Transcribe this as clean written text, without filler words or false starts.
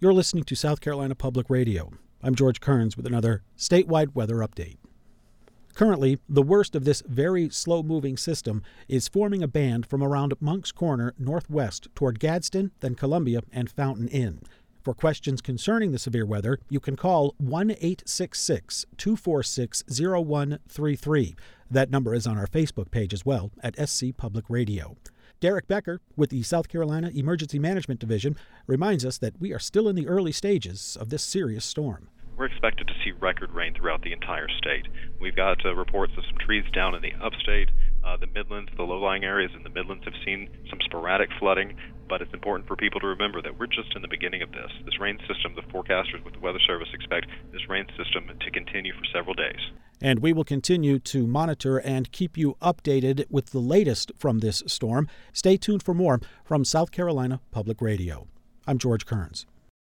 You're listening to South Carolina Public Radio. I'm George Kearns with another statewide weather update. Currently, the worst of this very slow-moving system is forming a band from around Moncks Corner northwest toward Gadsden, then Columbia, and Fountain Inn. For questions concerning the severe weather, you can call 1-866-246-0133. That number is on our Facebook page as well at SC Public Radio. Derek Becker with the South Carolina Emergency Management Division reminds us that we are still in the early stages of this serious storm. We're expected to see record rain throughout the entire state. We've got reports of some trees down in the upstate, the Midlands, the low-lying areas in the Midlands have seen some sporadic flooding, but it's important for people to remember that we're just in the beginning of this. This rain system, the forecasters with the Weather Service expect this rain system to continue for several days. And we will continue to monitor and keep you updated with the latest from this storm. Stay tuned for more from South Carolina Public Radio. I'm George Kearns.